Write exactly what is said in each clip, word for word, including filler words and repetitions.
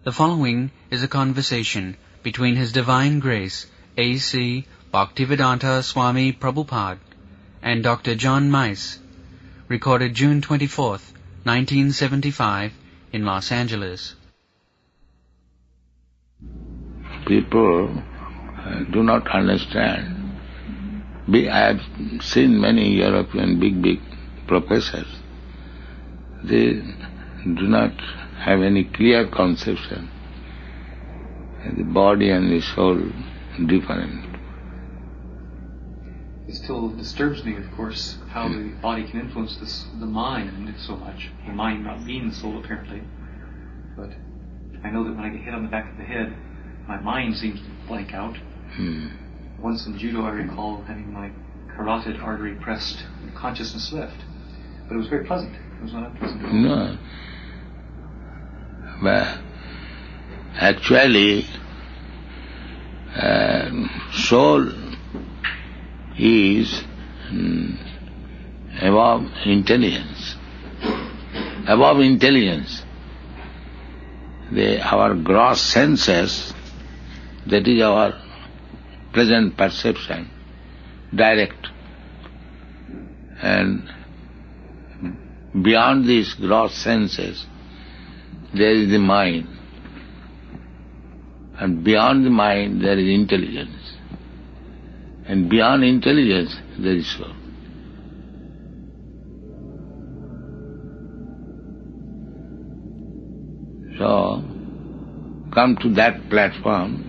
The following is a conversation between His Divine Grace A C Bhaktivedanta Swami Prabhupada and Doctor John Mice, recorded June twenty-fourth, nineteen seventy-five, in Los Angeles. People uh, do not understand. Be, I have seen many European big, big professors. They do not have any clear conception. The body and the soul different. It still disturbs me, of course, how the body can influence this, the mind so much. The mind not being the soul, apparently. But I know that when I get hit on the back of the head, my mind seems to blank out. Hmm. Once in judo, I recall having my carotid artery pressed and consciousness left. But it was very pleasant. It was not unpleasant at all. No. But actually, uh, soul is um, above intelligence. Above intelligence. The, our gross senses, that is our present perception, direct. And beyond these gross senses, there is the mind. And beyond the mind, there is intelligence. And beyond intelligence, there is soul. So, come to that platform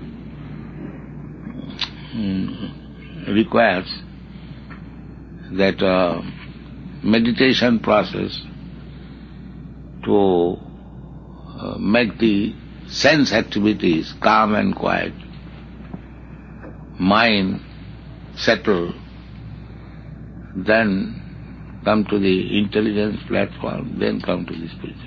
um, requires that uh, meditation process to uh, make the sense activities calm and quiet, mind settle, then come to the intelligence platform, then come to the spiritual.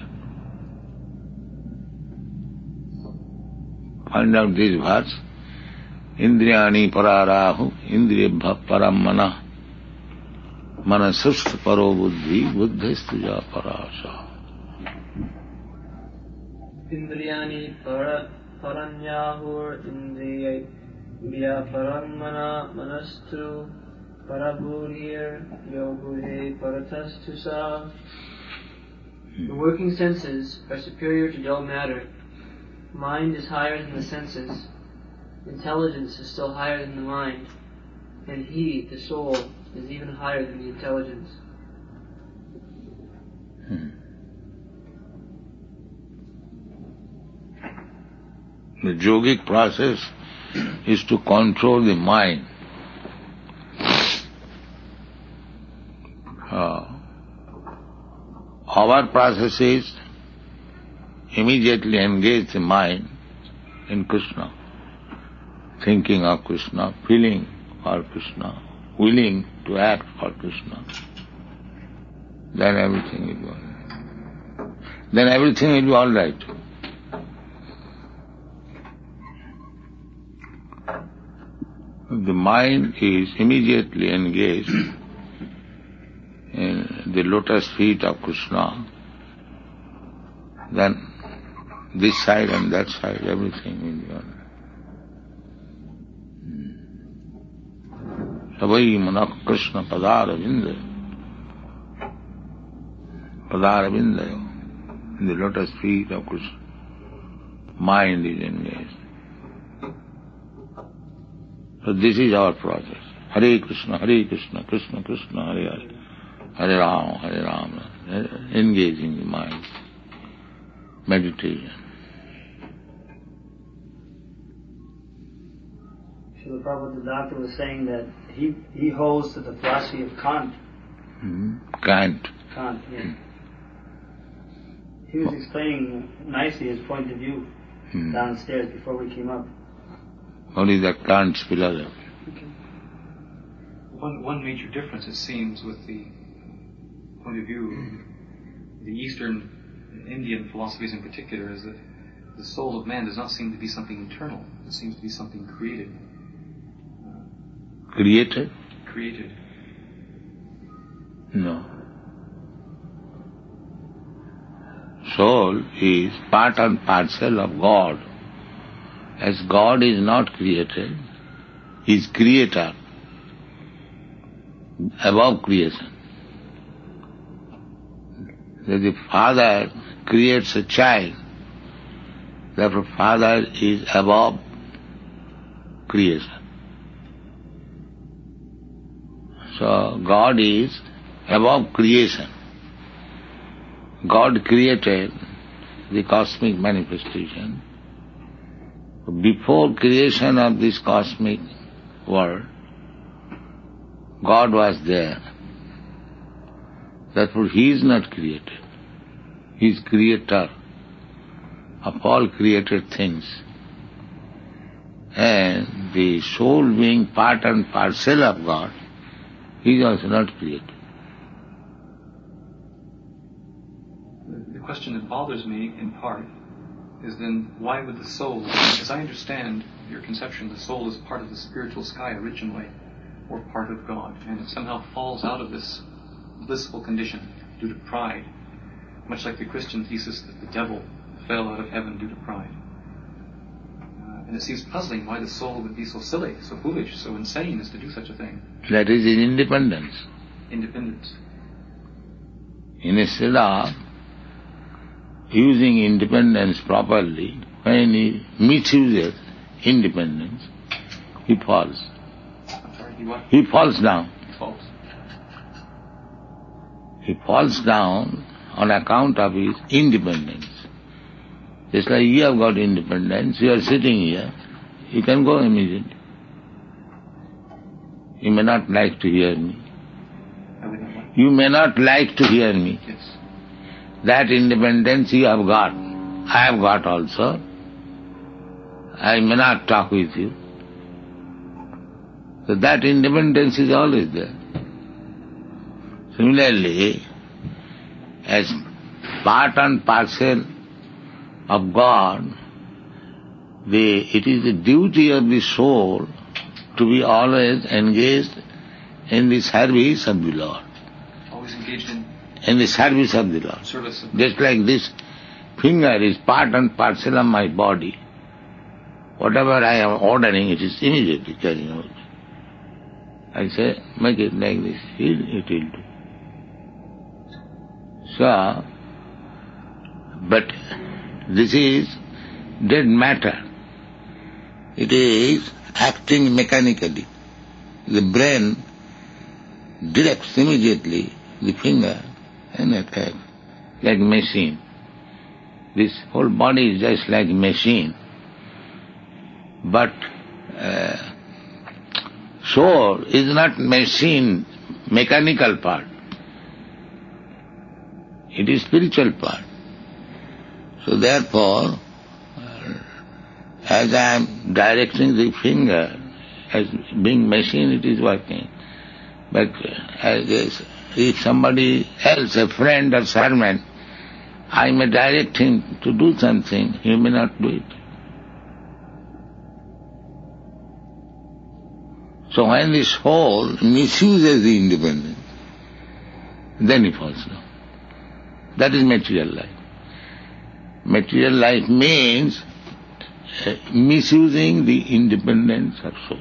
Find out this verse. Indriyani pararahu, indriyabha param mana, manasust paro buddhi, buddhistuja parasa. Indriyani paranyahur, indriya paramana, manastu parabuddhir, yobuddhe paratastusa. The working senses are superior to dull matter. Mind is higher than the senses. Intelligence is still higher than the mind. And he, the soul, is even higher than the intelligence. Hmm. The yogic process is to control the mind. Uh, our process is immediately engage the mind in Krishna, thinking of Krishna, feeling for Krishna, willing to act for Krishna. Then everything will be all right. Then everything will be all right. The mind is immediately engaged in the lotus feet of Krishna, then this side and that side, everything will be all right. Savai manak Krishna padaravinda. Padaravinda, in the lotus feet of Krishna, mind is engaged. So this is our process. Hare Krishna, Hare Krishna, Krishna Krishna, Hare Hare, Hare Rama, Hare Rama, engaging the mind. Meditation. Srila Prabhupada, the doctor, was saying that he, he holds to the philosophy of Kant. Mm-hmm. Kant. Kant, yeah. Mm. He was explaining nicely his point of view mm. downstairs before we came up. What is that Kant's philosophy? Okay. One, one major difference, it seems, with the point of view of the Eastern Indian philosophies in particular, is that the soul of man does not seem to be something internal. It seems to be something created. Created? Created. No. soul is part and parcel of God. As God is not created, He is creator, above creation. That the father creates a child, therefore father is above creation. So God is above creation. God created the cosmic manifestation. Before creation of this cosmic world, God was there. Therefore He is not created. He is creator of all created things. And the soul being part and parcel of God, He is also not created. The question that bothers me, in part, is then why would the soul, as I understand your conception, the soul is part of the spiritual sky originally, or part of God, and it somehow falls out of this blissful condition due to pride, much like the Christian thesis that the devil fell out of heaven due to pride. Uh, and it seems puzzling why the soul would be so silly, so foolish, so insane as to do such a thing. That is in independence. Independence. Instead of using independence properly, when he misuses independence, he falls. I'm sorry, he what? He falls down. He falls. He falls down on account of his independence. Just like you have got independence, you are sitting here, you can go immediately. You may not like to hear me. I would not like. You may not like to hear me. Yes. That independence you have got. I have got also. I may not talk with you. So that independence is always there. Similarly, as part and parcel of God, the, it is the duty of the soul to be always engaged in the service of the Lord. Always engaged in In the service of the Lord. service of Just like this finger is part and parcel of my body. Whatever I am ordering, it is immediately carrying out. I say, make it like this, it will do. So, but this is dead matter. It is acting mechanically. The brain directs immediately the finger and attack, like machine. This whole body is just like machine. But uh, soul is not machine, mechanical part. It is spiritual part. So therefore, uh, as I am directing the finger, as being machine it is working. But as this, if somebody else, a friend or servant, I may direct him to do something, he may not do it. So when the soul misuses the independence, then he falls down. That is material life. Material life means uh, misusing the independence of soul.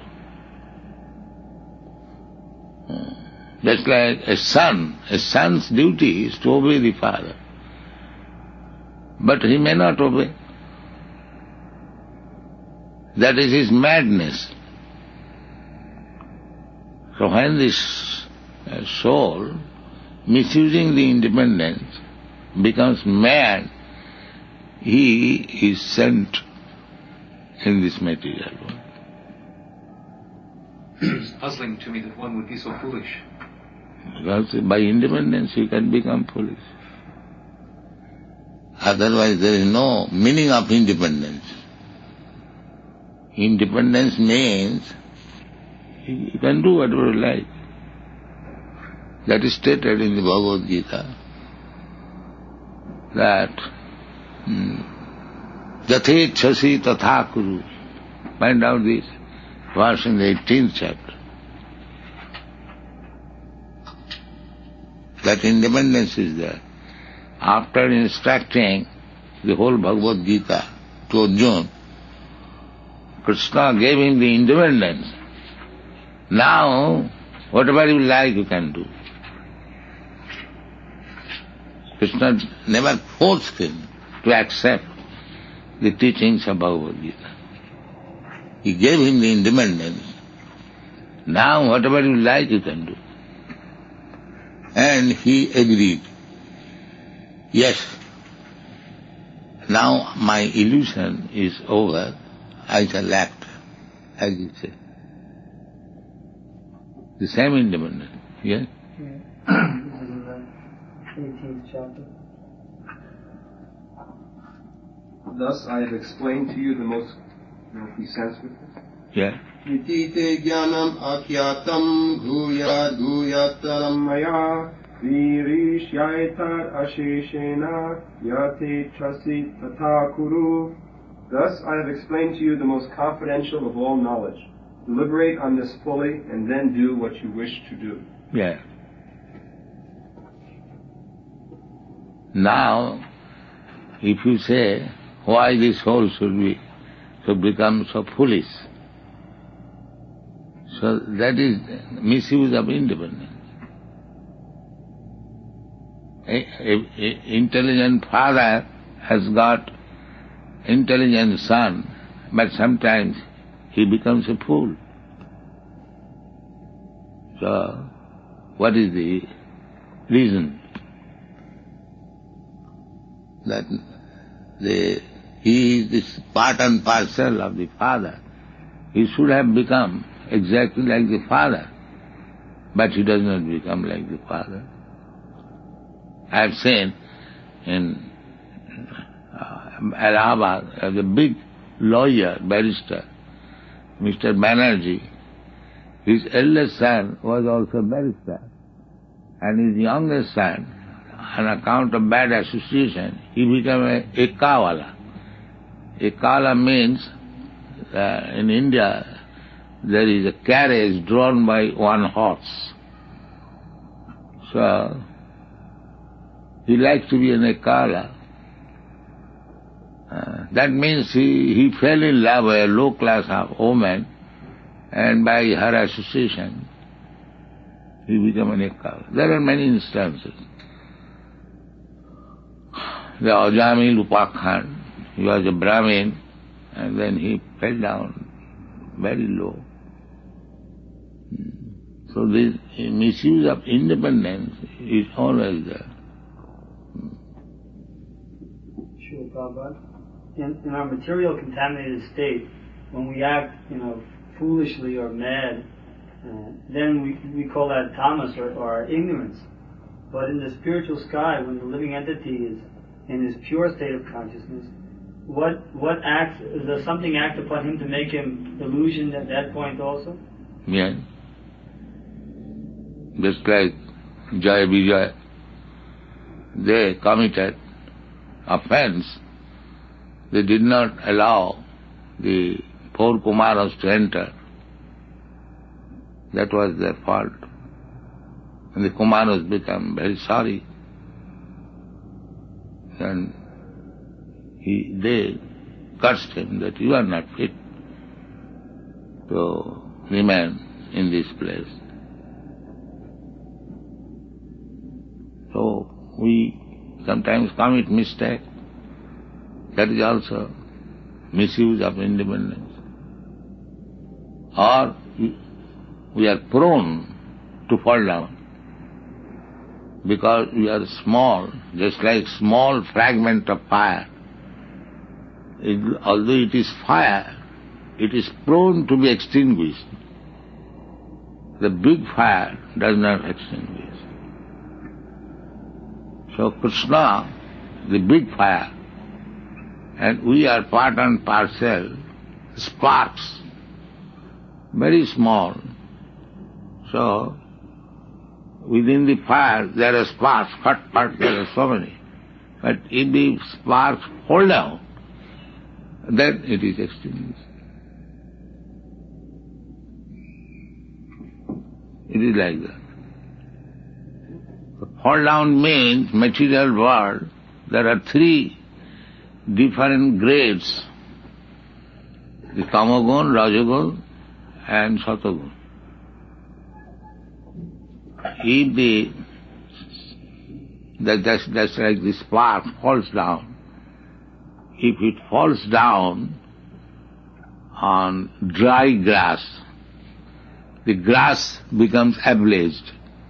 Uh, That's like a son. A son's duty is to obey the father. But he may not obey. That is his madness. So when this uh, soul, misusing the independence, becomes mad, he is sent in this material world. It's puzzling to me that one would be so foolish. Because by independence you can become foolish. Otherwise there is no meaning of independence. Independence means you can do whatever you like. That is stated in the Bhagavad Gita, that Jathechasi tatha kuru. Find out this verse in the eighteenth chapter. That independence is there. after instructing the whole Bhagavad Gita to Arjuna, Krishna gave him the independence. Now, whatever you like you can do. Krishna never forced him to accept the teachings of Bhagavad Gita. He gave him the independence. Now whatever you like you can do. And he agreed. Yes, now my illusion is over, I shall act, as he said. The same independence, yes? Yeah. This is in the eighteenth chapter. Thus I have explained to you the most, you know, the Sanskrit. Yeah. Nitite jnanam akyatam bhuya dhuyataram maya virishyaita asheshena yate chasi tata kuru. Thus I have explained to you the most confidential of all knowledge. Deliberate on this fully and then do what you wish to do. Yeah. Now, if you say, why this soul should be, should become so foolish, so that is misuse of independence. A, a, a intelligent father has got intelligent son, but sometimes he becomes a fool. So, what is the reason? That the, he is this part and parcel of the father. He should have become exactly like the father, but he does not become like the father. I have seen in uh, Allahabad, as a big lawyer, barrister, Mister Banerjee, his eldest son was also a barrister, and his youngest son, on account of bad association, he became a ekawala. Ekawala means, uh, in India, there is a carriage drawn by one horse. So, he likes to be an ekawala. Uh, that means he, he fell in love with a low-class woman, and by her association, he became an ekawala. There are many instances. The Ajami Lupakhan, he was a Brahmin, and then he fell down very low. So this misuse of independence is always there. Sure, Prabhupada. In, in our material contaminated state, when we act, you know, foolishly or mad, uh, then we we call that tamas or, or ignorance. But in the spiritual sky, when the living entity is in his pure state of consciousness, what what acts, does something act upon him to make him illusioned at that point also? Yeah. Just like Jaya Vijaya, they committed offense. They did not allow the four Kumaras to enter. That was their fault. And the Kumaras became very sorry. And he, they cursed him that you are not fit to remain in this place. So we sometimes commit mistake. That is also misuse of independence. Or we are prone to fall down because we are small, just like small fragment of fire. It, although it is fire, it is prone to be extinguished. The big fire does not extinguish. So Krishna, the big fire, and we are part and parcel, sparks, very small. So, within the fire there are sparks, hot sparks, there are so many. But if the sparks fall down, then it is extinguished. It is like that. The fall down means material world, there are three different grades, the Tamagun, Rajagun and Satagun. If the, that, that's, that's like the spark falls down, if it falls down on dry grass, the grass becomes ablazed.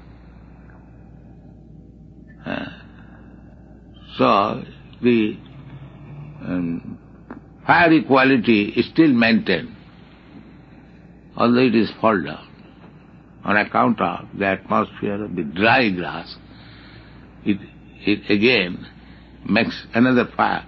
Uh, so the um, fiery quality is still maintained, although it is fall down. On account of the atmosphere of the dry grass, it, it again makes another fire.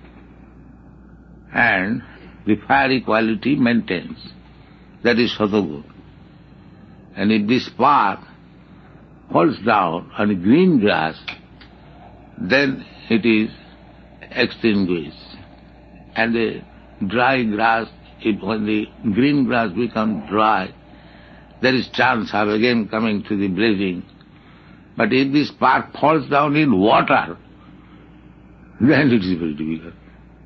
And the fiery quality maintains. That is Satagun. And if this spark falls down on the green grass, then it is extinguished. And the dry grass, if when the green grass becomes dry, there is chance of again coming to the blazing. But if the spark falls down in water, then it is very difficult.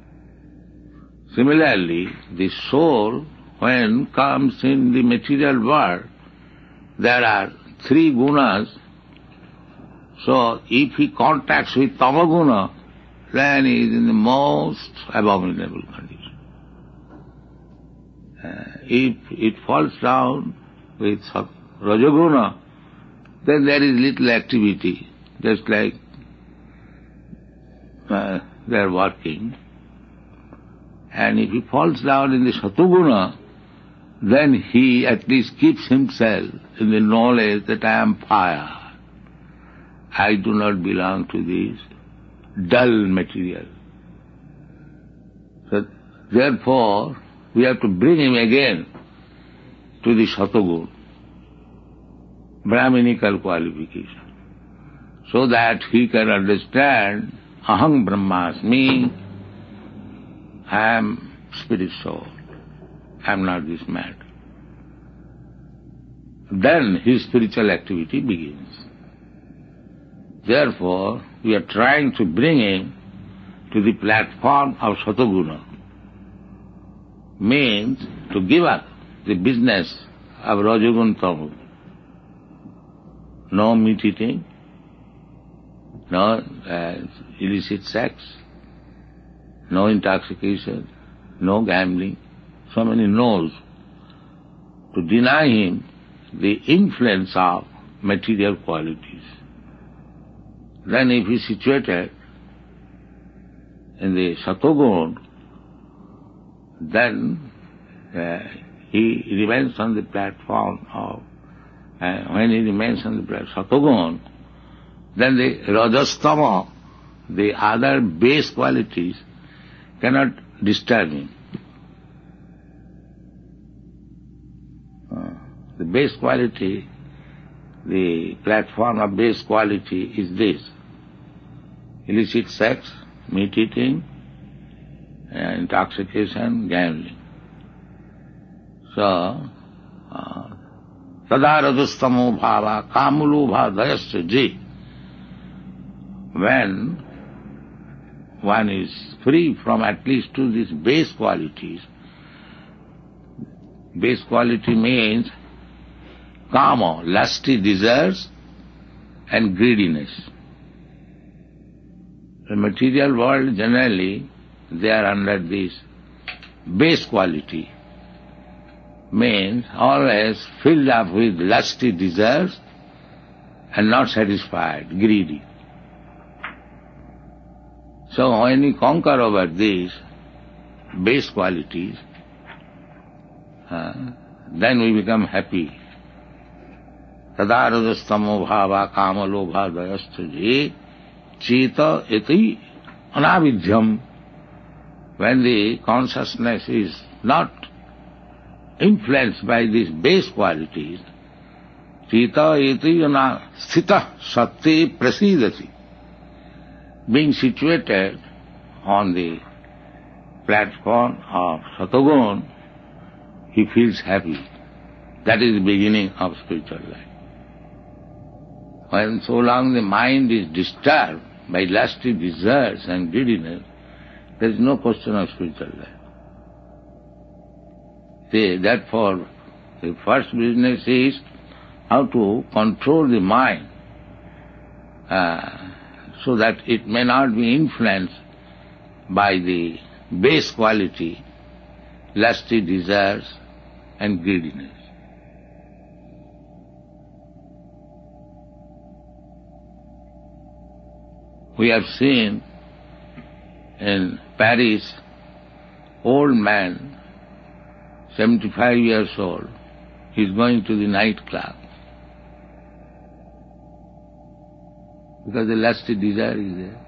Similarly, the soul, when comes in the material world, there are three gunas. So if he contacts with tamaguna, then he is in the most abominable condition. Uh, if it falls down with rajaguna, then there is little activity, just like uh, they are working. And if he falls down in the satuguna, then he at least keeps himself in the knowledge that I am fire. I do not belong to this dull material. So therefore, we have to bring him again to the Satagun, Brahminical qualification, so that he can understand, Aham Brahmasmi, I am spirit soul, I am not this matter. Then his spiritual activity begins. Therefore, we are trying to bring him to the platform of Sataguna. Means to give up the business of Rajagun Tamu. No meat eating, no uh, illicit sex, no intoxication, no gambling, so many no's. To deny him the influence of material qualities. Then if he is situated in the Satagun, then uh, he remains on the platform of, uh, when he remains on the platform of Satagun, then the Rajastama, the other base qualities, cannot disturb him. Uh, the base quality, the platform of base quality is this: illicit sex, meat eating, uh, intoxication, gambling. So, tada rajastamo bhava kamulubha dayasya ji. When one is free from at least two these base qualities, base quality means kama, lusty desires, and greediness. The material world generally, they are under this base quality, means always filled up with lusty desires and not satisfied, greedy. So when we conquer over these base qualities, uh, then we become happy. Tada rajastamo bhava kama lobha dayastha cheta iti anavidhyam. When the consciousness is not influenced by these base qualities, cheta iti anasthita sati prasidati. Being situated on the platform of Satagun, he feels happy. That is the beginning of spiritual life. When so long the mind is disturbed by lusty desires and greediness, there is no question of spiritual life. See, therefore, the first business is how to control the mind uh, so that it may not be influenced by the base quality, lusty desires and greediness. We have seen in Paris, old man, seventy-five years old, he is going to the nightclub because the lusty desire is there.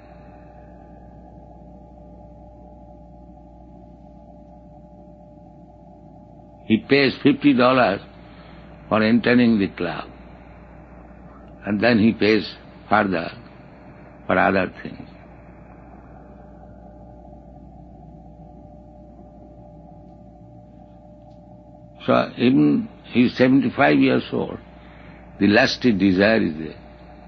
He pays fifty dollars for entering the club, and then he pays further for other things. So even he is seventy-five years old, the lusty desire is there.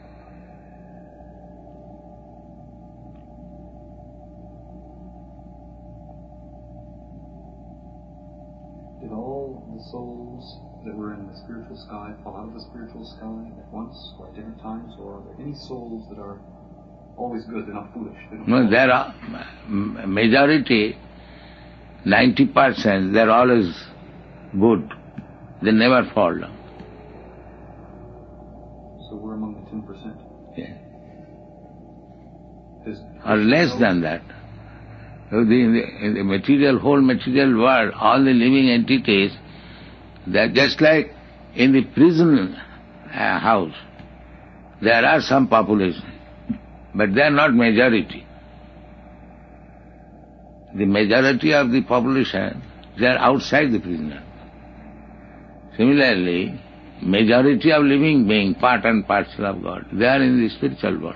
Did all the souls that were in the spiritual sky fall out of the spiritual sky at once or at different times, or are there any souls that are always good, they're not foolish? They don't No, there are majority, ninety percent, they're always good. They never fall down. So we're among the ten percent. Yeah. Does Or less than that. So the, in, the, in the material, whole material world, all the living entities, they're just like in the prison uh, house. There are some population, but they are not majority. The majority of the population, they are outside the prison. Similarly, majority of living beings, part and parcel of God, they are in the spiritual world.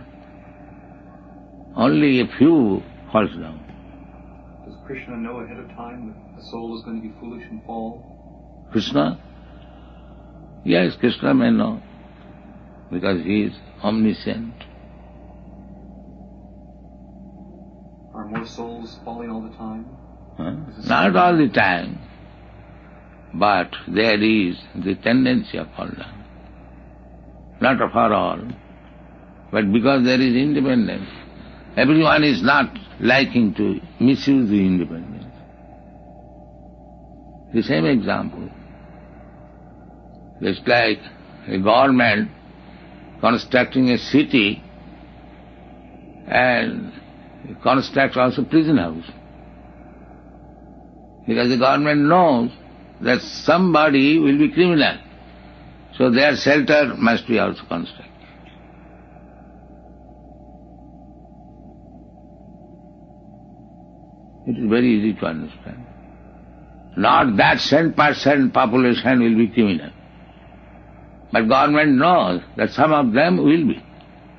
Only a few falls down. Does Krishna know ahead of time that a soul is going to be foolish and fall? Krishna? Yes, Krishna may know, because he is omniscient. Are more souls falling all the time? Huh? Not all the time, but there is the tendency of fall down. Not for all, but because there is independence. Everyone is not liking to misuse the independence. The same example. Just like a government constructing a city and constructs also prison house. Because the government knows that somebody will be criminal. So their shelter must be also constructed. It is very easy to understand. Not that ten percent population will be criminal. But government knows that some of them will be.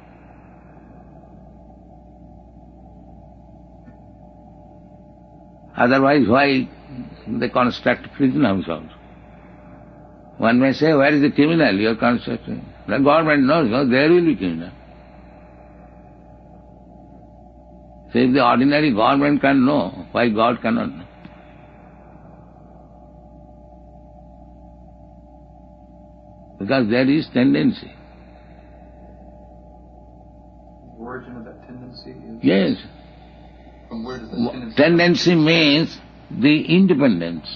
Otherwise, why they construct prison house also? One may say, where is the criminal you are constructing? The government knows, no, there will be criminal. So if the ordinary government can know, why God cannot know? Because there is tendency. The origin of that tendency is... Yes. From where does that tendency... Tendency means the independence.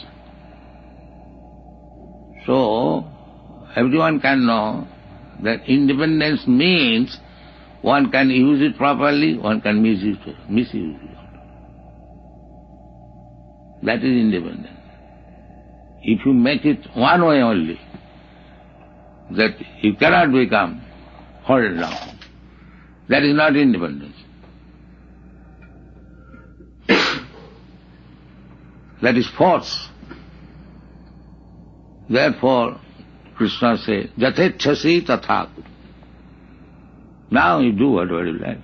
So, everyone can know that independence means one can use it properly, one can misuse it. Misuse it. That is independence. If you make it one way only, that you cannot become held down, that is not independence. That is force. Therefore, Krishna says, Jatechasi tatha. Now you do whatever you like.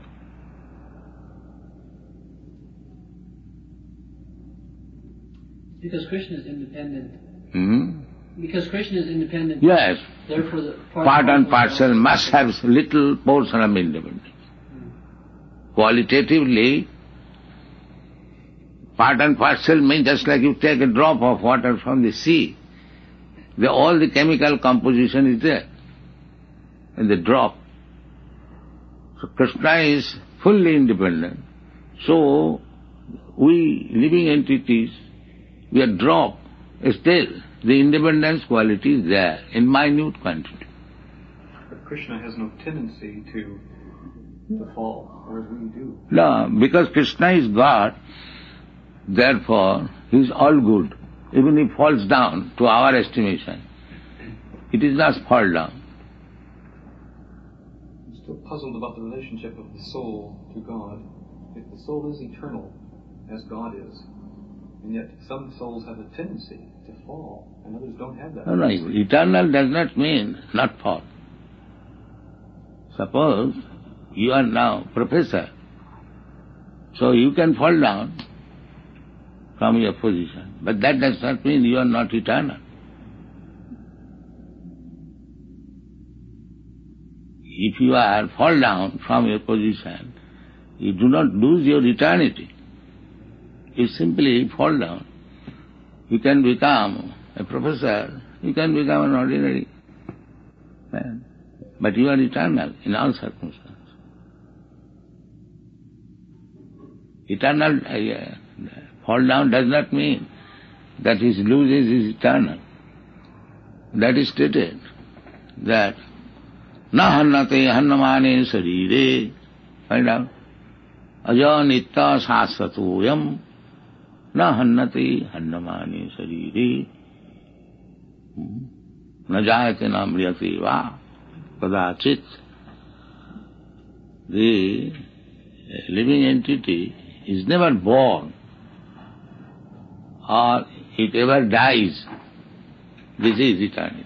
Because Krishna is independent. Hmm? Because Krishna is independent. Yes. Therefore the part, Part and parcel must have little portion of independence. Hmm. Qualitatively, part and parcel means just like you take a drop of water from the sea. The, all the chemical composition is there in the drop. So Krishna is fully independent. So we living entities, we are drop. Still, the independence quality is there in minute quantity. But Krishna has no tendency to, to fall, whereas we do. No, because Krishna is God, therefore he is all good. Even if he falls down to our estimation, it is not fall down. I'm still puzzled about the relationship of the soul to God. If the soul is eternal, as God is, and yet some souls have a tendency to fall, and others don't have that. No, no, eternal does not mean not fall. Suppose you are now professor, so you can fall down from your position, but that does not mean you are not eternal. If you are fall down from your position, you do not lose your eternity. You simply fall down. You can become a professor, you can become an ordinary man, but you are eternal in all circumstances. Eternal, uh, fall down does not mean that he loses his eternal. That is stated that na hannate hannamane sarire, find out, aja nitta sasatoyam na hannate hannamane sarire na jayate na mriyate va kadachit. The living entity is never born or it ever dies. This is eternity.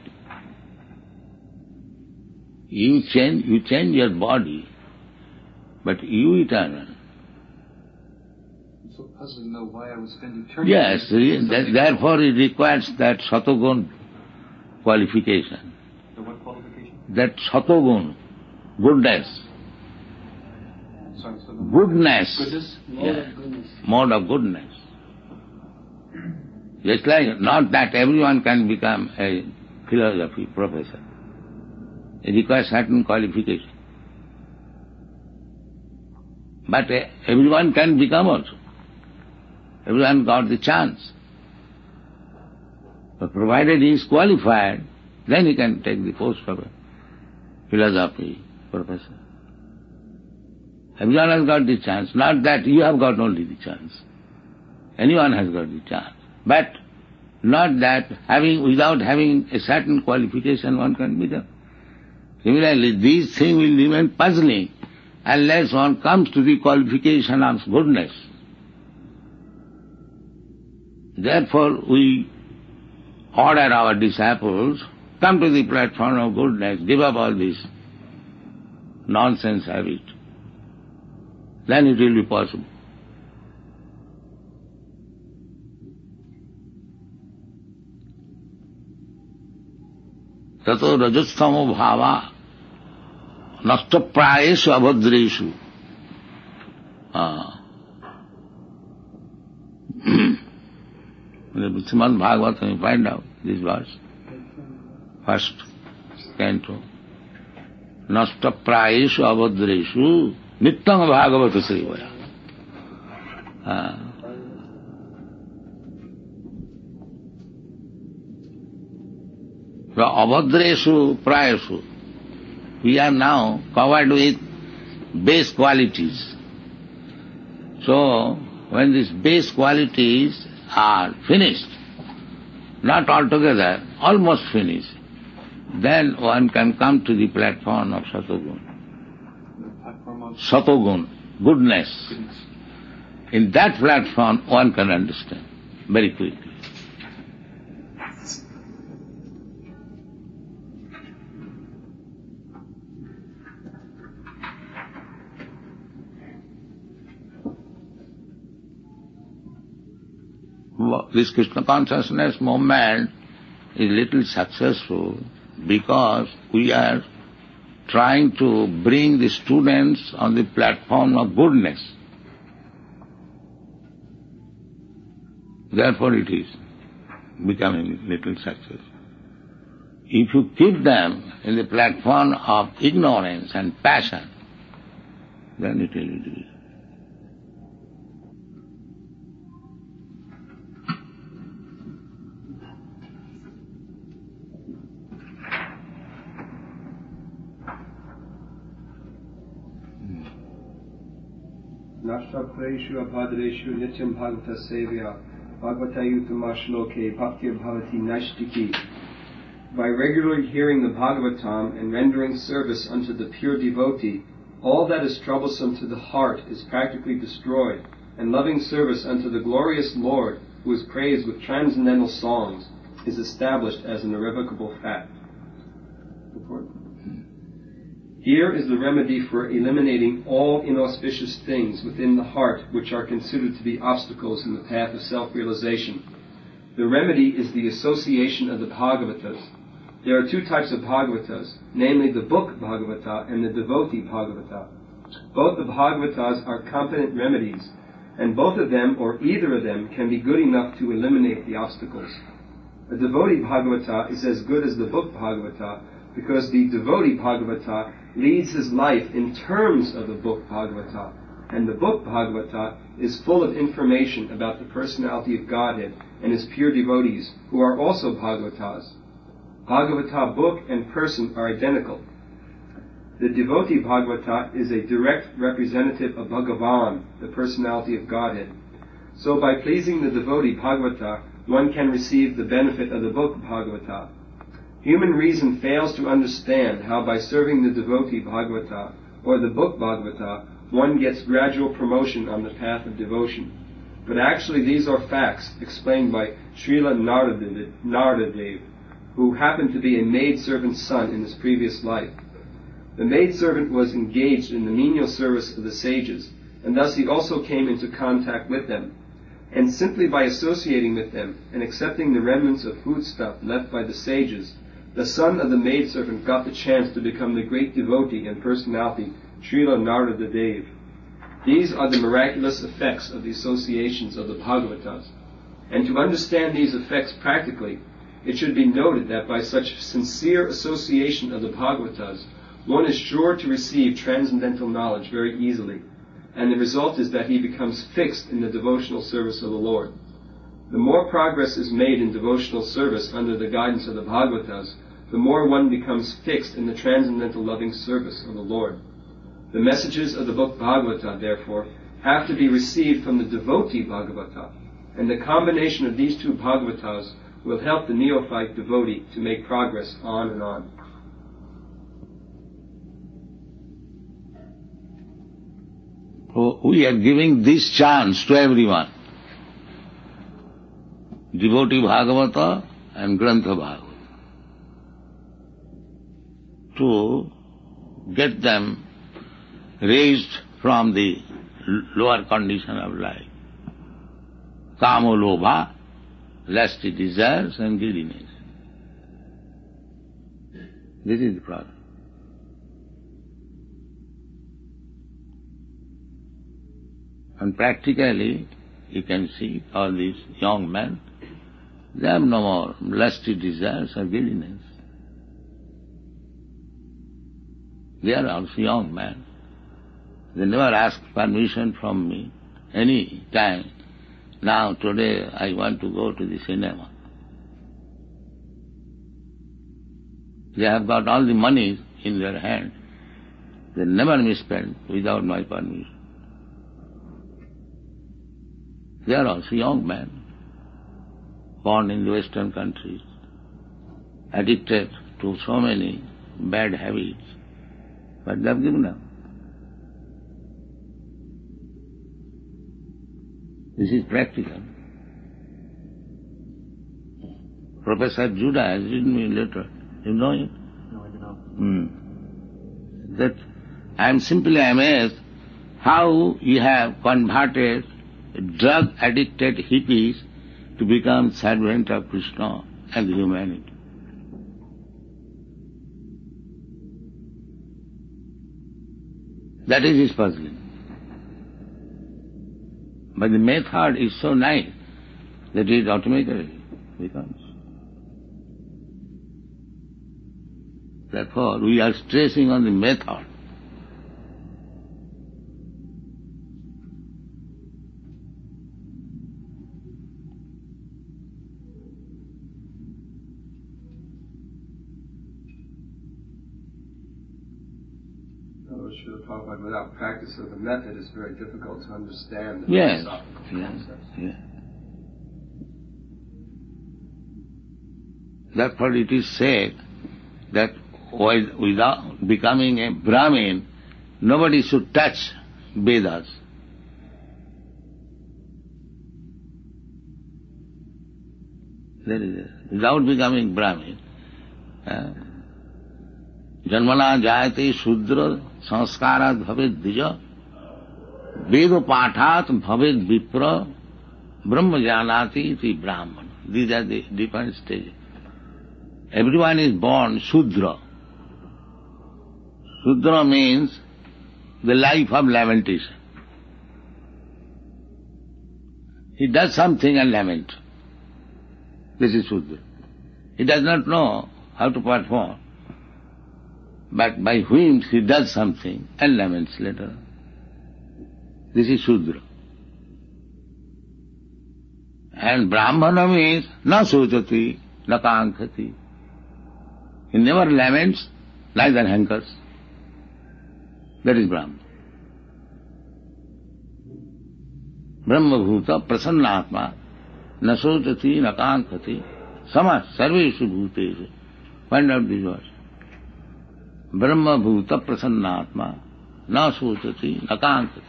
You change, you change your body, but you eternal. I'm so puzzled to know why I would spend eternity. Yes, that, therefore it requires that Satogun qualification. The what qualification? That Satogun, goodness. Sorry, so the Goodness. Goodness? Mode Yeah. of goodness. Mode of goodness. Just like, not that everyone can become a philosophy professor. It requires certain qualification. But uh, everyone can become also. Everyone got the chance. But provided he is qualified, then he can take the post of a philosophy professor. Everyone has got the chance. Not that you have got only the chance. Anyone has got the chance. But not that having without having a certain qualification one can become. Similarly, these things will remain puzzling unless one comes to the qualification of goodness. Therefore, we order our disciples, come to the platform of goodness, give up all this nonsense habit. Then it will be possible. Tato rajastamo bhava nashtaprayeshu abhadreshu. In the Srimad Bhagavatam you find out this verse. First canto. Nashtaprayeshu abhadreshu nityam bhagavata srivaya. So, abhadreshu prayashu. We are now covered with base qualities. So, when these base qualities are finished, not altogether, almost finished, then one can come to the platform of Satogun. Satogun, goodness. Goodness. In that platform one can understand very quickly. This Krishna consciousness movement is little successful because we are trying to bring the students on the platform of goodness. Therefore it is becoming little successful. If you keep them in the platform of ignorance and passion, then it will be. Nashtapreshu abhadreshu nityam bhagavata sevya bhagavatayutama shloke bhaktir bhavati naishtiki. By regularly hearing the Bhagavatam and rendering service unto the pure devotee, all that is troublesome to the heart is practically destroyed, and loving service unto the glorious Lord, who is praised with transcendental songs, is established as an irrevocable fact. Here is the remedy for eliminating all inauspicious things within the heart which are considered to be obstacles in the path of self-realization. The remedy is the association of the Bhagavatas. There are two types of Bhagavatas, namely the book Bhagavata and the devotee Bhagavata. Both the Bhagavatas are competent remedies, and both of them, or either of them, can be good enough to eliminate the obstacles. A devotee Bhagavata is as good as the book Bhagavata, because the devotee Bhagavata leads his life in terms of the book Bhagavata, and the book Bhagavata is full of information about the personality of Godhead and his pure devotees, who are also Bhagavatas. Bhagavata book and person are identical. The devotee Bhagavata is a direct representative of Bhagavan, the personality of Godhead. So by pleasing the devotee Bhagavata, one can receive the benefit of the book Bhagavata. Human reason fails to understand how by serving the devotee Bhagavata or the book Bhagavata, one gets gradual promotion on the path of devotion. But actually these are facts explained by Srila Narada Dev, who happened to be a maidservant's son in his previous life. The maidservant was engaged in the menial service of the sages, and thus he also came into contact with them. And simply by associating with them and accepting the remnants of foodstuff left by the sages, the son of the maidservant got the chance to become the great devotee and personality, Srila Narada Dev. These are the miraculous effects of the associations of the Bhagavatas. And to understand these effects practically, it should be noted that by such sincere association of the Bhagavatas, one is sure to receive transcendental knowledge very easily, and the result is that he becomes fixed in the devotional service of the Lord. The more progress is made in devotional service under the guidance of the Bhagavatas, the more one becomes fixed in the transcendental loving service of the Lord. The messages of the book Bhagavata, therefore, have to be received from the devotee Bhagavata, and the combination of these two Bhagavatas will help the neophyte devotee to make progress on and on. So we are giving this chance to everyone. Devotee Bhagavata and Grantha Bhagavata. To get them raised from the lower condition of life. Kama lobha, lusty desires and greediness. This is the problem. And practically, you can see all these young men, they have no more lusty desires or greediness. They are also young men. They never ask permission from me any time. Now, today, I want to go to the cinema. They have got all the money in their hand. They never misspend without my permission. They are also young men, born in the Western countries, addicted to so many bad habits, but they have given up. This is practical. Professor Judah has written me a letter. You know him? No, I do not. Hmm. That I am simply amazed how you have converted drug-addicted hippies to become servant of Krishna, and the humanity. That is his puzzling. But the method is so nice that it automatically becomes. Therefore, we are stressing on the method. Srila Prabhupada, without practice of the method, it's very difficult to understand the Yes, philosophical yes, concepts. yes. Therefore it is said that without becoming a Brahmin, nobody should touch Vedas. That is it. Without becoming Brahmin, uh, Janmana jayate Shudra sanskarat bhaved dija Vedo pathat bhaved vipra Brahma janati iti Brahman. These are the different stages. Everyone is born Shudra. Shudra means the life of lamentation. He does something and lament. This is Shudra. He does not know how to perform, but by whims he does something and laments later. This is Shudra. And Brahmana means na sojati, na kankhati. He never laments, neither hankers. That is Brahma. Brahma bhuta prasannatma, na sojati, na kankhati, sama sarveshu bhuteshu. Find out this verse. Brahma bhuta prasannatma, na sojati, na kankhati.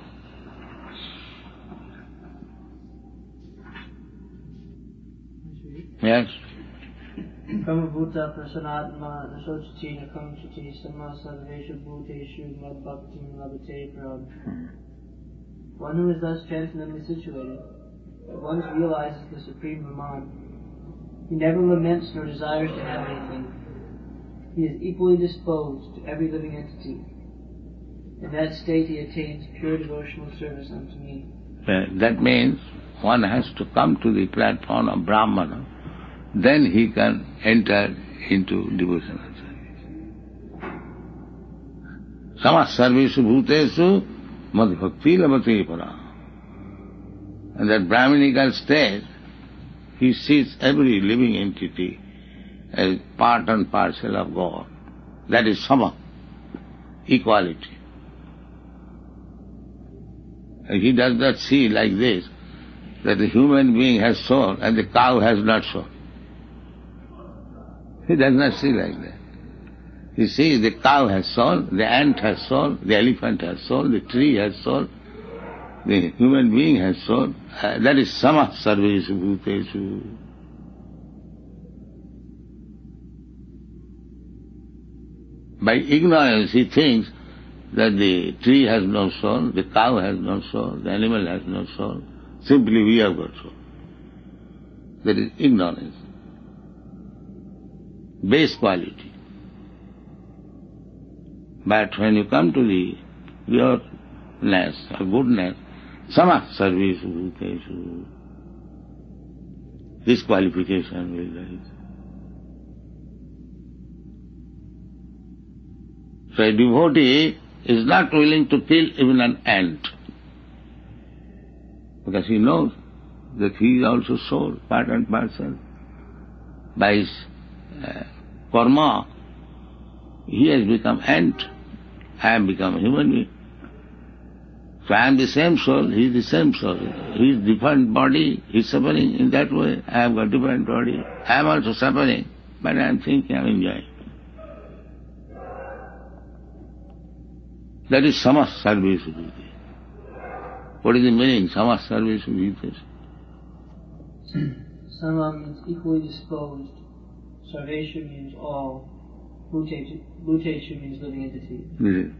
Yes. Brahmabhuta prasanatma nasocati nakamchati sama sarveshu bhuteshu madbhaktim labhate prab. One who is thus transcendently situated, at once realizes the Supreme Brahman. He never laments nor desires to have anything. He is equally disposed to every living entity. In that state he attains pure devotional service unto me. That means one has to come to the platform of Brahmana, then he can enter into devotional service. Sama sarveshu bhuteshu madbhakti labhate para. And that Brahminical state, he sees every living entity as part and parcel of God. That is sama, equality. He does not see like this, that the human being has soul and the cow has not soul. He does not see like that. He sees the cow has soul, the ant has soul, the elephant has soul, the tree has soul, the human being has soul. Uh, that is sama sarveshu bhuteshu. By ignorance he thinks that the tree has no soul, the cow has no soul, the animal has no soul. Simply we have got soul. That is ignorance. Base quality. But when you come to the pureness or goodness, sama sarveshu bhuteshu, this qualification will rise. So a devotee is not willing to kill even an ant, because he knows that he is also soul, part and parcel. By his uh, karma, he has become ant, I have become a human being. So I am the same soul, he is the same soul. He is different body, he is suffering in that way, I have got different body. I am also suffering, but I am thinking, I am enjoying. That is sama sarveshu bhuteshu. What is the meaning, sama sarveshu bhuteshu? Sama means equally disposed. Sarveshu means all. Bhuteshu, bhuteshu means living entity. Yes.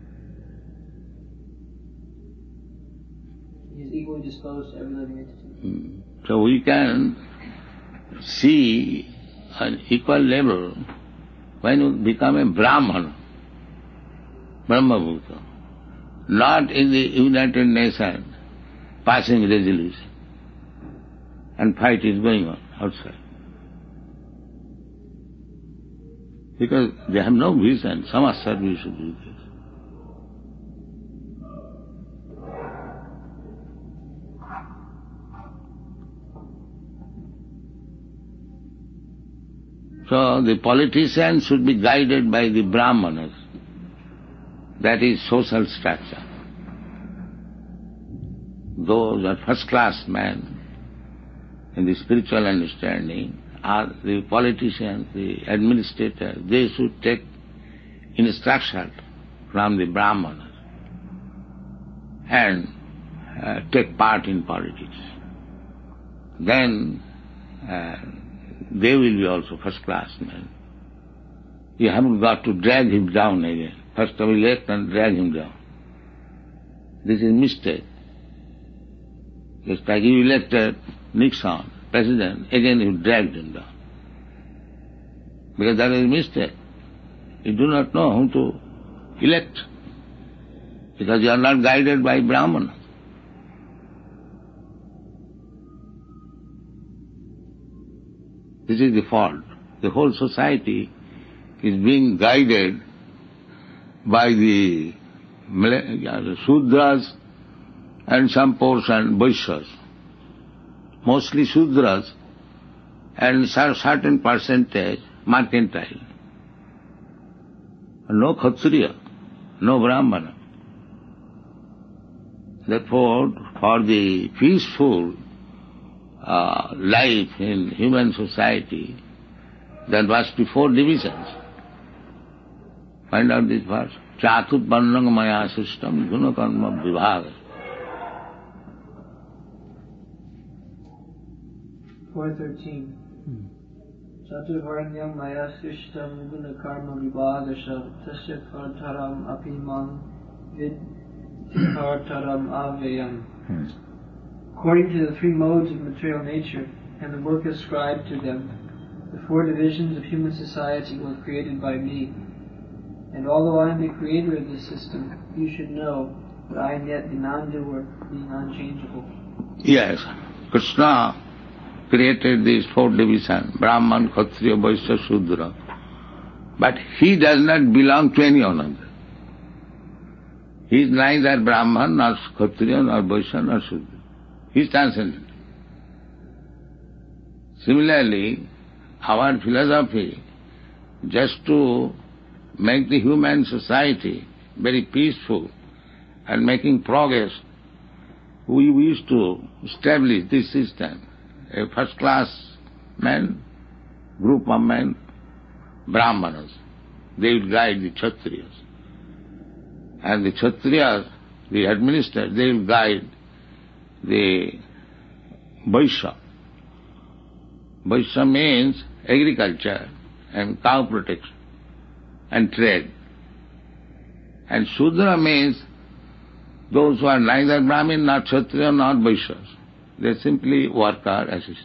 He is equally disposed to every living entity. So we can see an equal level when you become a Brahman, Brahmabhuta, not in the United Nations passing resolution, and fight is going on outside. Because they have no vision, Samaj service should do this. So the politicians should be guided by the Brahmanas. That is social structure. Those are first-class men in the spiritual understanding are the politicians, the administrators. They should take instruction from the Brahmanas and uh, take part in politics. Then uh, they will be also first-class men. You haven't got to drag him down again. First of all, elect and drag him down. This is a mistake. Just like you elected Nixon, president, again you dragged him down. Because that is a mistake. You do not know whom to elect. Because you are not guided by Brahmana. This is the fault. The whole society is being guided by the Sudras and some portion Vaishyas. Mostly Sudras and certain percentage mercantile. No Kshatriya, no Brahmana. Therefore, for the peaceful uh, life in human society, there must be four divisions. Find out this verse. Chatut varnang maya system guna karma vibhaga. four thirteen. Chaturvarnyam maya srishtam guna karma vibhagasha tasya kartaram apimam vid kartaram avayam. According to the three modes of material nature and the work ascribed to them, the four divisions of human society were created by me. And although I am the creator of this system, you should know that I am yet the non-doer, being unchangeable. Yes, Krishna created these four divisions, Brahman, Kshatriya, Vaishya, Shudra. But he does not belong to any another. He is neither Brahman, nor Kshatriya, nor Vaishya, nor Shudra. He is transcendent. Similarly, our philosophy, just to make the human society very peaceful and making progress, we wish to establish this system. A first-class men, group of men, Brahmanas. They will guide the Kshatriyas. And the Kshatriyas, the administrators, they will guide the Vaishya. Vaishya means agriculture and cow protection and trade. And Shudra means those who are neither Brahmin, nor Kshatriya, nor Vaishyas. They are simply worker assistant.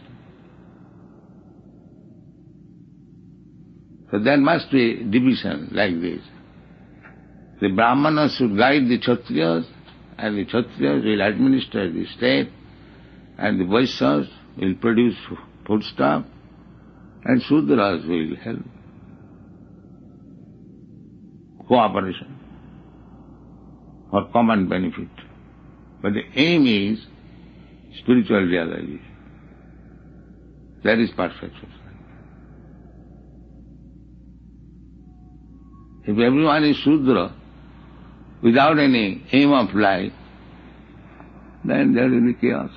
So there must be division like this. The Brahmanas should guide the Kshatriyas, and the Kshatriyas will administer the state, and the Vaishyas will produce foodstuff, and Shudras will help. Cooperation for common benefit. But the aim is spiritual realization. That is perfect society. If everyone is Shudra, without any aim of life, then there will be chaos.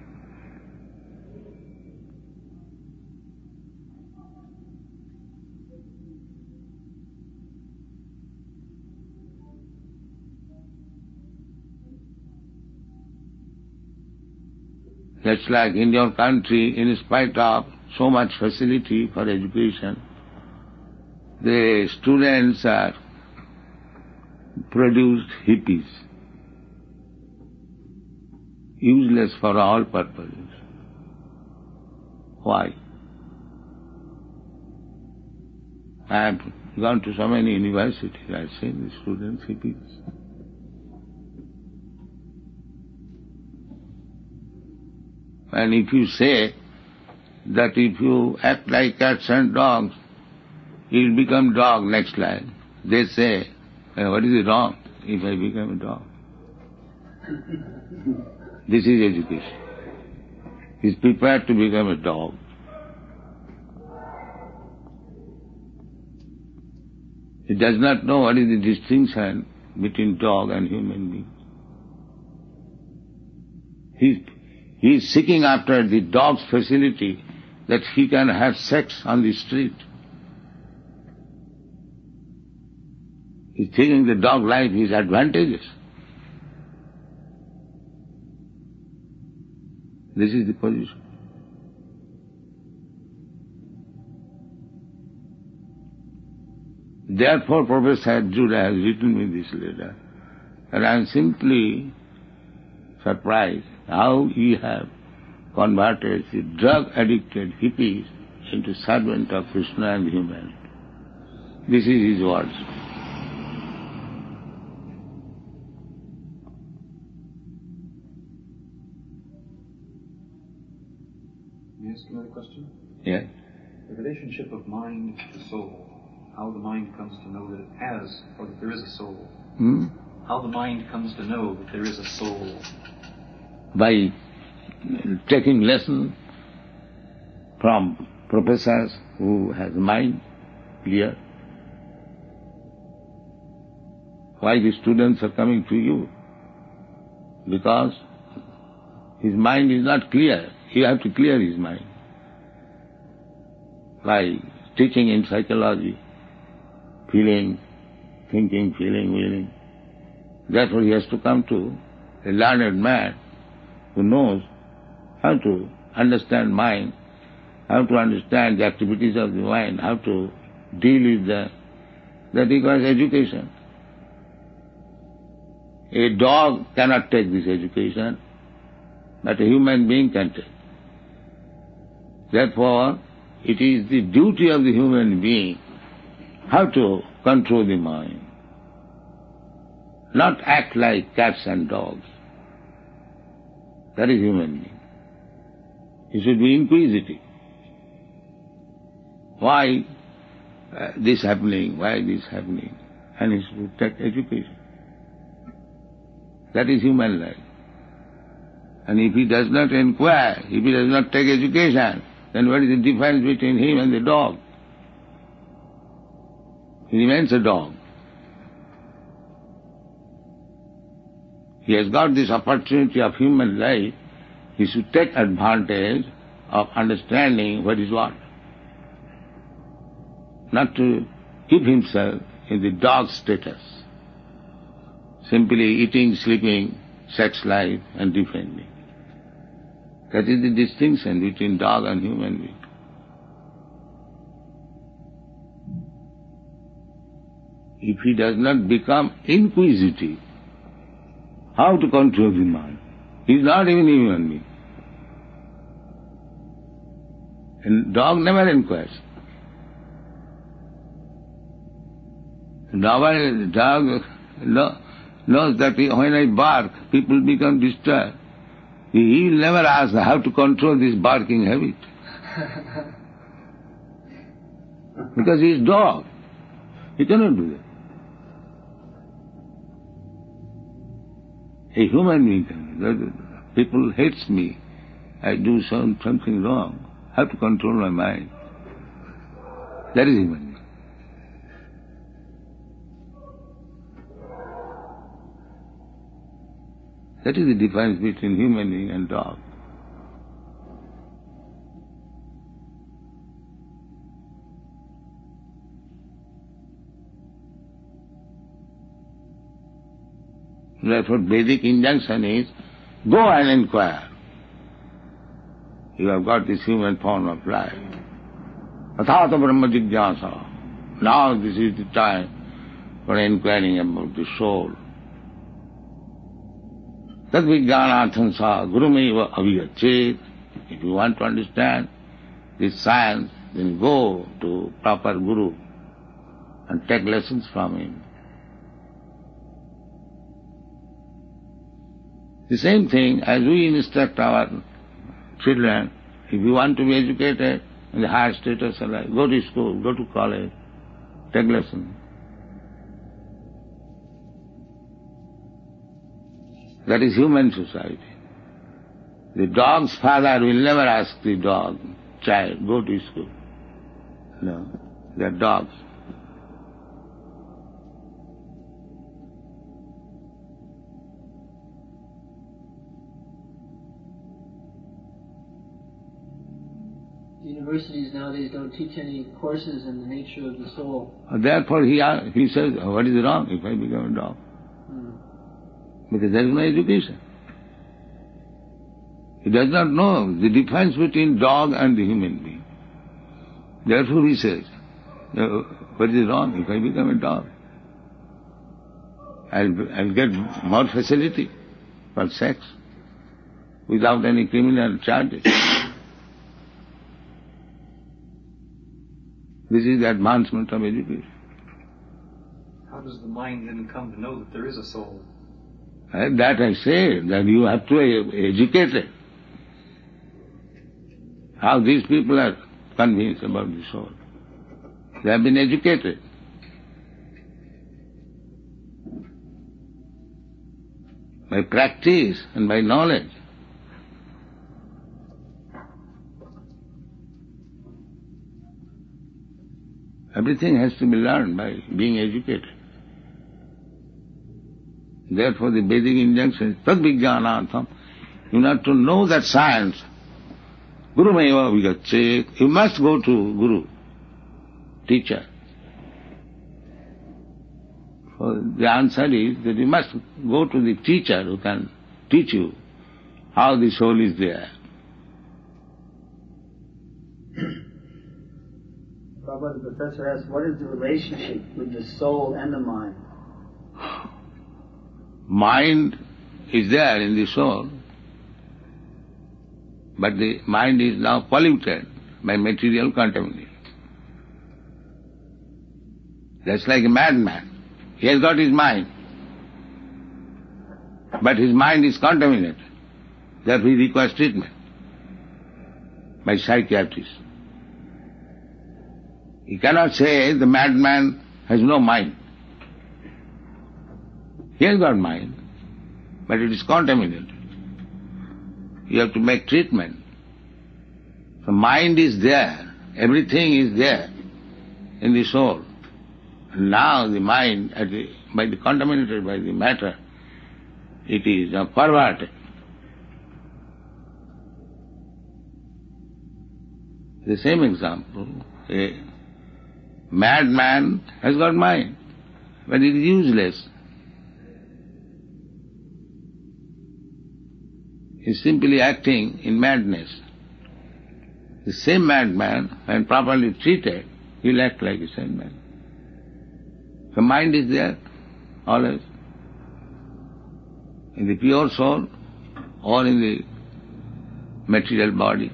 That's like in your country, in spite of so much facility for education, the students are produced hippies, useless for all purposes. Why? I have gone to so many universities, I have seen the students, hippies. And if you say that if you act like cats and dogs, you will become dog next line. They say, what is it wrong if I become a dog? This is education. He is prepared to become a dog. He does not know what is the distinction between dog and human being. He, he is seeking after the dog's facility that he can have sex on the street. He is thinking the dog life is advantageous. This is the position. Therefore, Professor Judah has written me this letter, and I am simply surprised how he have converted the drug-addicted hippies into servant of Krishna and humanity. This is his words. May I ask another question? Yes. The relationship of mind to soul. How the mind comes to know that it has, or that there is a soul. Hmm? How the mind comes to know that there is a soul. By taking lesson from professors who has mind clear. Why the students are coming to you? Because his mind is not clear. You have to clear his mind. By teaching in psychology, feeling, thinking, feeling, willing. Therefore he has to come to a learned man who knows how to understand mind, how to understand the activities of the mind, how to deal with them. That requires education. A dog cannot take this education, but a human being can take. Therefore, it is the duty of the human being how to control the mind, not act like cats and dogs. That is human being. He should be inquisitive. Why uh, this happening? Why this happening? And he should take education. That is human life. And if he does not inquire, if he does not take education, then what is the difference between him and the dog? He remains a dog. He has got this opportunity of human life. He should take advantage of understanding what is what. Not to keep himself in the dog status, simply eating, sleeping, sex life and defending. That is the distinction between dog and human being. If he does not become inquisitive, how to control the mind? He is not even a human being. And dog never inquires. Dog, dog knows that when I bark, people become disturbed. He will never ask how to control this barking habit. Because he is dog. He cannot do that. A human being can. People hates me. I do some, something wrong. How to control my mind? That is human being. That is the difference between human being and dog. Therefore, Vedic injunction is, go and inquire. You have got this human form of life. Athata Brahma Jigyasa. Now this is the time for inquiring about the soul. Tad vijnanathan sa gurumeva aviyachet. If you want to understand this science, then go to proper guru. and take lessons from him. The same thing as we instruct our children, if you want to be educated in the higher status of life, go to school, go to college, take lessons. That is human society. The dog's father will never ask the dog, child, go to school. No, they are dogs. Universities nowadays don't teach any courses in the nature of the soul. Therefore he, he says, what is wrong if I become a dog? Hmm. Because there is no education. He does not know the difference between dog and the human being. Therefore he says, what is wrong if I become a dog? I'll, I'll get more facility for sex without any criminal charges. This is the advancement of education. How does the mind then come to know that there is a soul? And that I say, that you have to be educated. How these people are convinced about the soul. They have been educated. By practice and by knowledge. Everything has to be learned by being educated. Therefore the Vedic injunction is tadvijnanatham. You have to know that science. Guru meva vigacchek. You must go to Guru, teacher. So the answer is that you must go to the teacher who can teach you how the soul is there. Baba, the professor asks, what is the relationship with the soul and the mind? Mind is there in the soul, but the mind is now polluted by material contamination. That's like a madman. He has got his mind, but his mind is contaminated. Therefore he requires treatment by psychiatrists. He cannot say the madman has no mind. He has got mind, but it is contaminated. You have to make treatment. The mind is there, everything is there in the soul. And now the mind, at the, by the contaminated by the matter, it is uh, perverted. The same example, a madman has got mind, but it is useless. He is simply acting in madness. The same madman, when properly treated, he will act like a sane man. The mind is there, always, in the pure soul or in the material body.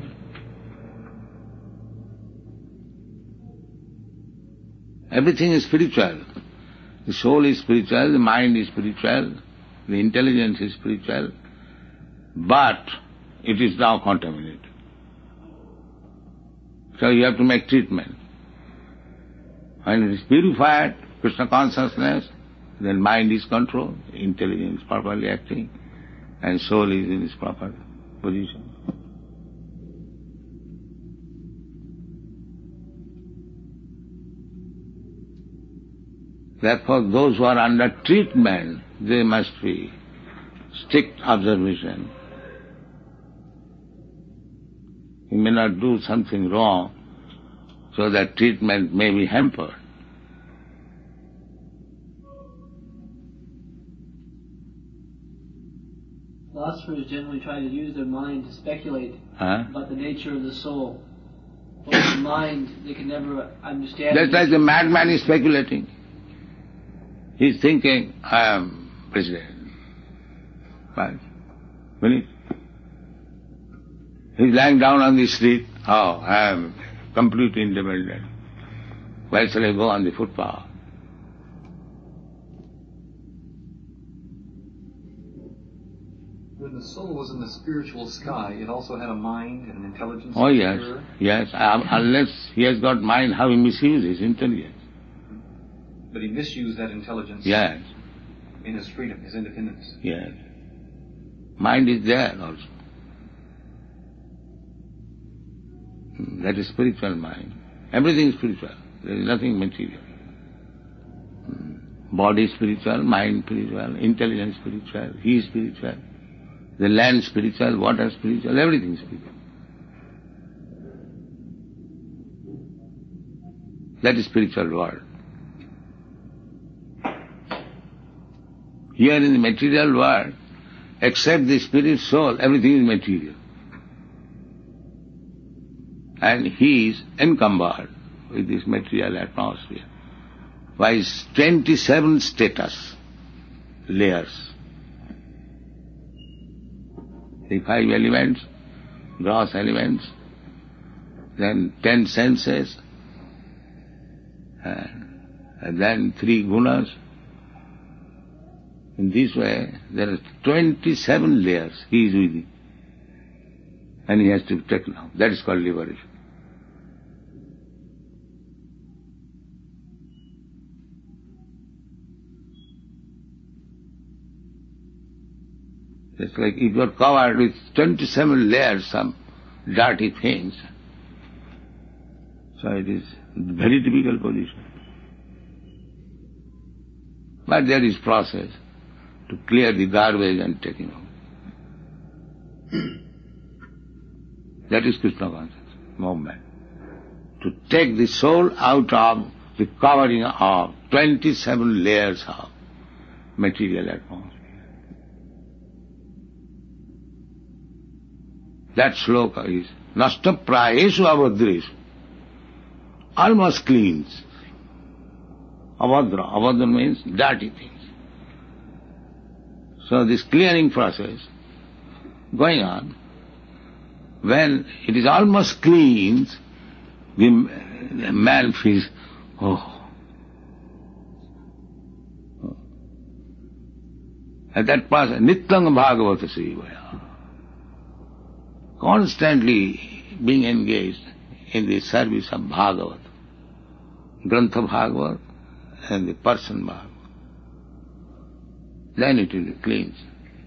Everything is spiritual. The soul is spiritual, the mind is spiritual, the intelligence is spiritual, but it is now contaminated. So you have to make treatment. When it is purified, Krishna consciousness, then mind is controlled, intelligence properly acting, and soul is in its proper position. Therefore, those who are under treatment, they must be strict observation. You may not do something wrong, so that treatment may be hampered. Philosophers generally try to use their mind to speculate Huh? about the nature of the soul. But with the mind, they can never understand. That's like the madman is speculating. He's thinking, I am president. But when he, he's lying down on the street, oh, I am completely independent. Where shall I go on the footpath? when the soul was in the spiritual sky, it also had a mind and an intelligence? Oh yes, yes. Um, unless he has got mind, how he misuses his intelligence? But he misused that intelligence. Yes. In his freedom, his independence. Yes. Mind is there also. That is spiritual mind. Everything is spiritual. There is nothing material. Body spiritual, mind spiritual, intelligence spiritual, he is spiritual, the land spiritual, water spiritual, everything is spiritual. That is spiritual world. Here in the material world, except the spirit soul, everything is material. And he is encumbered with this material atmosphere by his twenty-seven status layers. The five elements, gross elements, then ten senses, and, and then three gunas. In this way, there are twenty-seven layers. He is within. And he has to take now. That is called liberation. It's like if you are covered with twenty-seven layers, some dirty things. So it is a very difficult position. But there is process to clear the garbage and take it out. That is Krishna consciousness, movement. To take the soul out of the covering of twenty-seven layers of material atmosphere. That sloka is nasta prayeshu avadreshu, almost cleans. Avadra, avadra means dirty things. So this clearing process going on, when it is almost clean, the man feels, oh. At that person, nityang bhagavata sevaya. Constantly being engaged in the service of Bhagavat, Grantha Bhagavat and the person Bhagavat. Then it will be cleansed.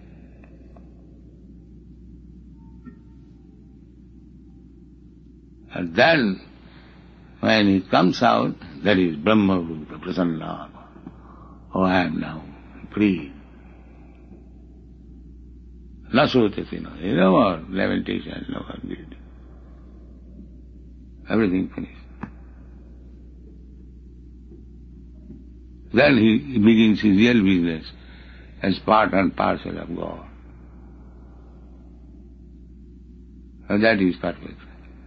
And then, when it comes out, that is Brahma Bhuta Prasanna. Oh, I am now free. Nasotati, no more lamentation, no more guilt. Everything finished. Then he, he begins his real business as part and parcel of God. And that is perfect.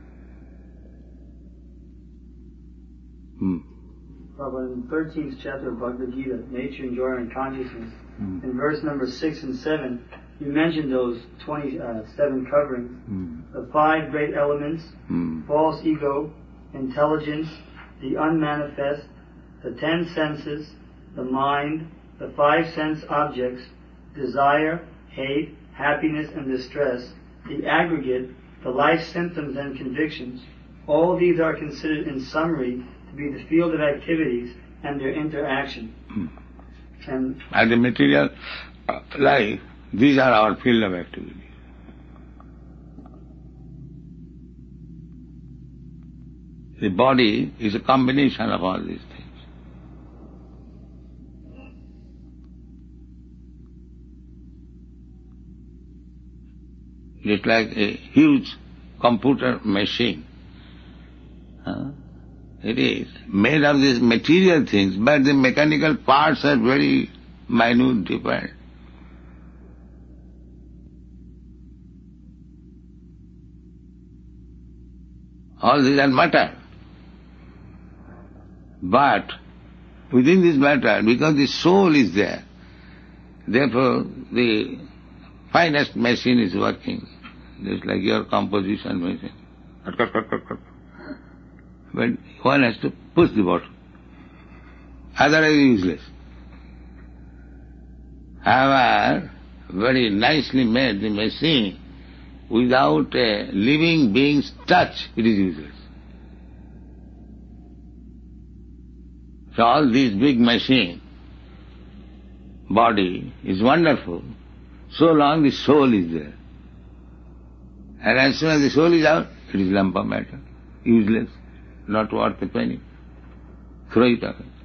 Hmm. Prabhupada, in the thirteenth chapter of Bhagavad Gita, Nature, Enjoyer, and Consciousness, hmm. in verse number six and seven, you mentioned those twenty-seven coverings, hmm. the five great elements, hmm. false ego, intelligence, the unmanifest, the ten senses, the mind, the five sense objects, desire, hate, happiness, and distress, the aggregate, the life symptoms and convictions. All these are considered in summary to be the field of activities and their interaction. Hmm. And as the material uh, life, these are our field of activity. The body is a combination of all these things. It's like a huge computer machine. Huh? It is made of these material things, but the mechanical parts are very minute, different. All these are matter. But within this matter, because the soul is there, therefore the finest machine is working, just like your composition machine. But one has to push the button. Otherwise useless. However, very nicely made the machine, without a living being's touch, it is useless. So all these big machine, body is wonderful, so long the soul is there. And as soon as the soul is out, it is lump of matter, useless, not worth a penny. Throw it away.